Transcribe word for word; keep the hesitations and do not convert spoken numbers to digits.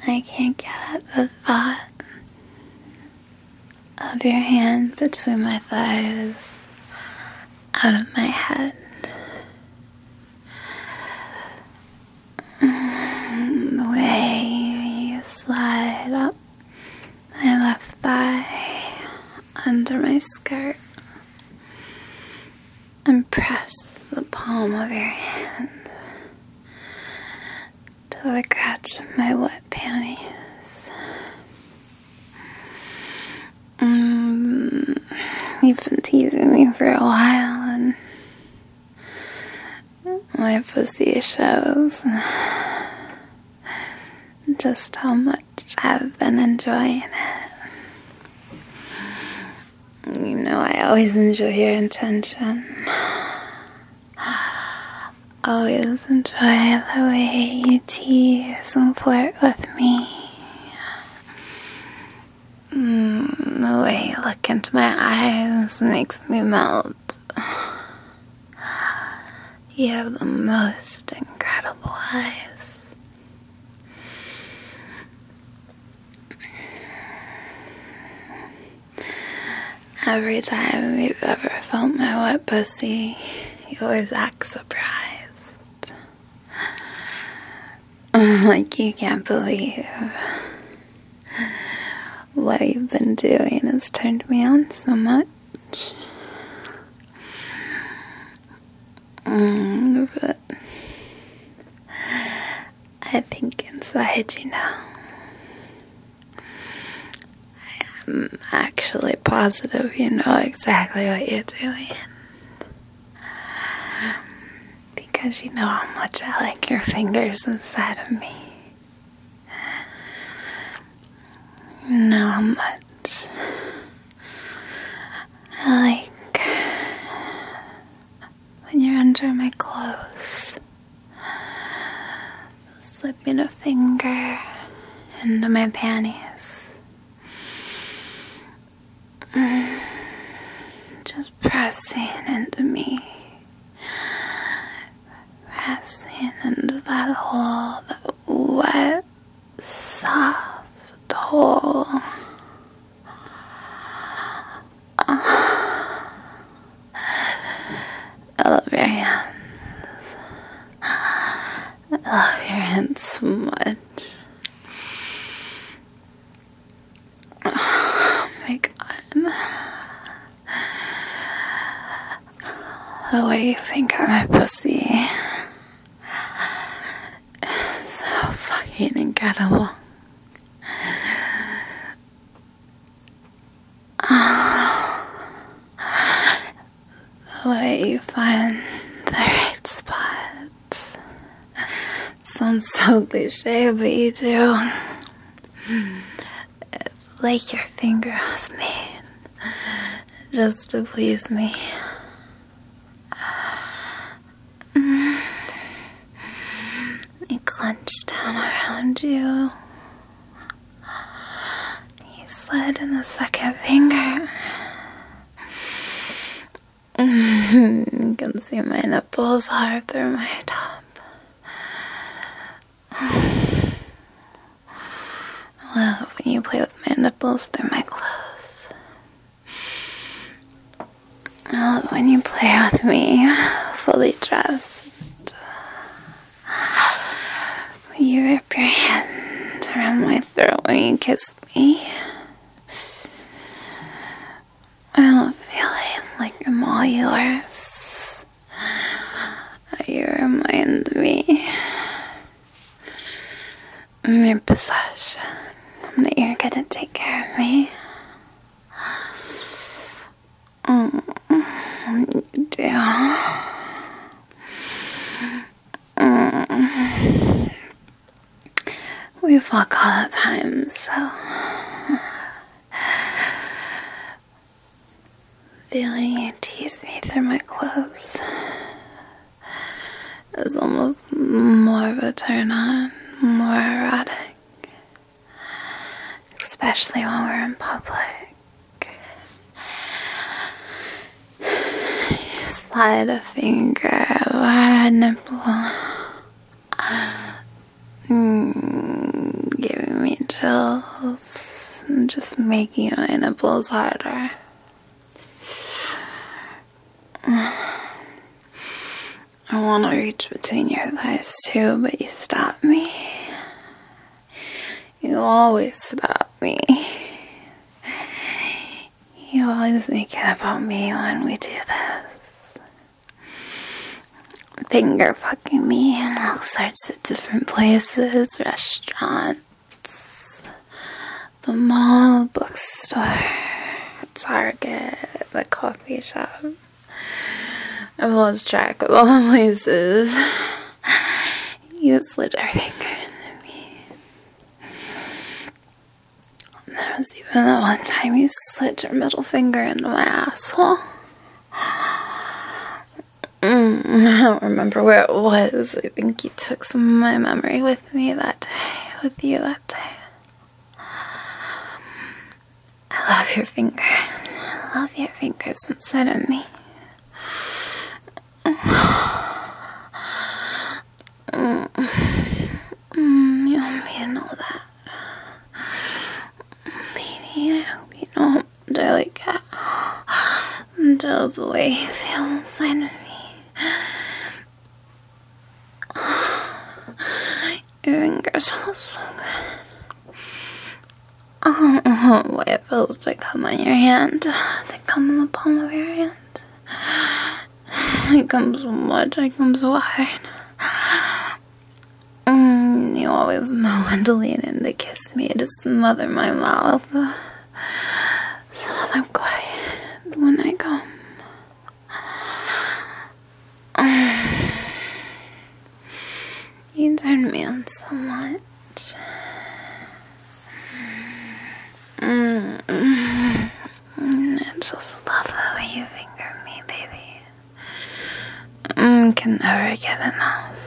I can't get the thought of your hand between my thighs out of my head. The way you slide up my left thigh under my skirt and press the palm of your hand to the crotch of my wet panties. Mm, you've been teasing me for a while, and my pussy shows just how much I've been enjoying it. You know, I always enjoy your intention. Always enjoy the way you tease and flirt with me. Mm, the way you look into my eyes makes me melt. You have the most incredible eyes. Every time you've ever felt my wet pussy, you always act surprised. Like you can't believe what you've been doing has turned me on so much. Mm, but I think inside, you know, I am actually positive you know exactly what you're doing. Because you know how much I like your fingers inside of me. You know how much I like when you're under my clothes, slipping a finger into my panties, just pressing into me, pressing into that hole, that wet, soft hole. I love your hands. I love your hands so much. Oh my god. The way you finger my pussy is so fucking incredible. The way you find the right spot. Sounds so cliche, but you do. It's like your finger was made just to please me. It clenched down around you. You slid in the second finger. You can see my nipples all through my top. I love when you play with my nipples through my clothes. I love when you play with me fully dressed. When you wrap your hand around my throat when you kiss me. I love feeling like I'm all yours. You remind me I'm your possession, that you're gonna take care of me. Mm, you do. Mm. We fuck all the time, so feeling you tease me through my clothes is almost more of a turn on, more erotic, especially when we're in public. You slide a finger over a nipple. Mm, giving me chills and just making my nipples harder. I want to reach between your thighs too, but you stop me. You always stop me. You always make it about me when we do this. Finger fucking me in all sorts of different places, restaurants, the mall, bookstore, Target, the coffee shop. I've lost track of all the places. You slid your finger into me. There was even that one time you slid your middle finger into my asshole. Mm, I don't remember where it was. I think you took some of my memory with me that day, with you that day. I love your fingers. I love your fingers inside of me. Mm. Mm, you want me to know that. Baby, I hope you know how much I like it. Until the way you feel inside of me. Your fingers feel so good. Oh, what it feels to come on your hand. To come in the palm of your hand. I come so much, I come so hard. Mm, you always know when to lean in to kiss me, to smother my mouth. So that I'm quiet when I come. You turn me on so much. Mm. I just love the way you finger me, baby. Mm, can never get enough.